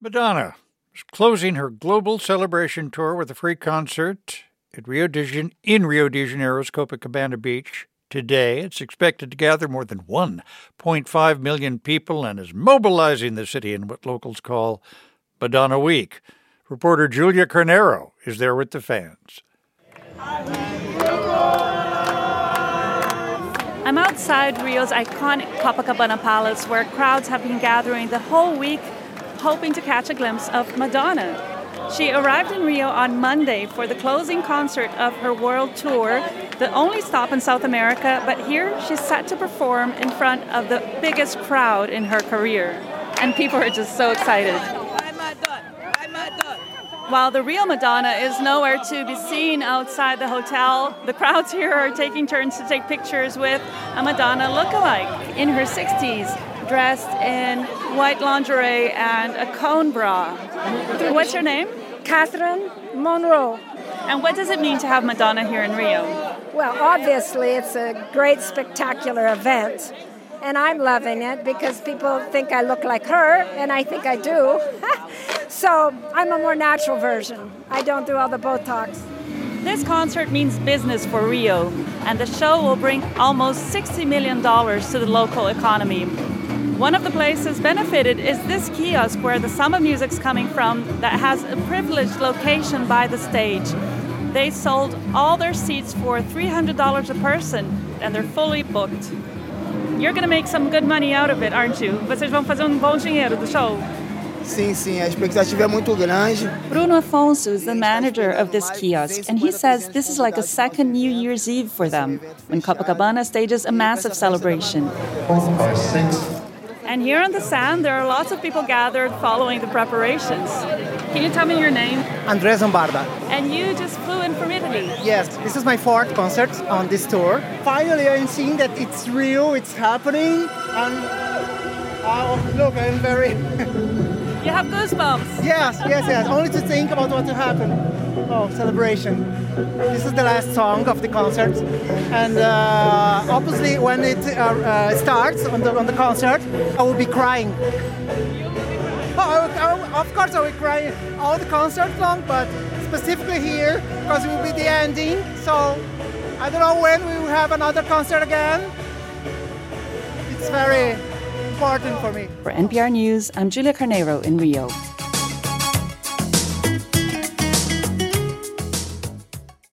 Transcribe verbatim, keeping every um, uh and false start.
Madonna is closing her global celebration tour with a free concert at Rio de Janeiro, in Rio de Janeiro's Copacabana Beach today. It's expected to gather more than one point five million people and is mobilizing the city in what locals call Madonna Week. Reporter Julia Carneiro is there with the fans. I'm outside Rio's iconic Copacabana Palace, where crowds have been gathering the whole week, hoping to catch a glimpse of Madonna. She arrived in Rio on Monday for the closing concert of her world tour, the only stop in South America, but here she's set to perform in front of the biggest crowd in her career. And people are just so excited. While the real Madonna is nowhere to be seen outside the hotel, the crowds here are taking turns to take pictures with a Madonna lookalike in her sixties, dressed in white lingerie and a cone bra. What's your name? Catherine Monroe. And what does it mean to have Madonna here in Rio? Well, obviously, it's a great, spectacular event. And I'm loving it because people think I look like her, and I think I do. So I'm a more natural version. I don't do all the Botox. This concert means business for Rio, and the show will bring almost sixty million dollars to the local economy. One of the places benefited is this kiosk where the samba music's coming from that has a privileged location by the stage. They sold all their seats for three hundred dollars a person, and they're fully booked. You're going to make some good money out of it, aren't you? Vocês vão fazer um bom dinheiro do show. Sim, sim, a expectativa é muito grande. Bruno Afonso is the manager of this kiosk, and he says this is like a second New Year's Eve for them, when Copacabana stages a massive celebration. And here on the sand, there are lots of people gathered following the preparations. Can you tell me your name? Andrea Zambarda. And you just flew in from Italy? Yes, this is my fourth concert on this tour. Finally, I'm seeing that it's real, it's happening, and oh, look, I'm very... You have goosebumps. Yes, yes, yes. Only to think about what will happen. Oh, celebration. This is the last song of the concert. And uh, obviously when it uh, uh, starts on the, on the concert, I will be crying. Oh, I will, I will, of course I will cry all the concert long, but specifically here, because it will be the ending. So I don't know when we will have another concert again. It's very important for me. For N P R News, I'm Julia Carneiro in Rio.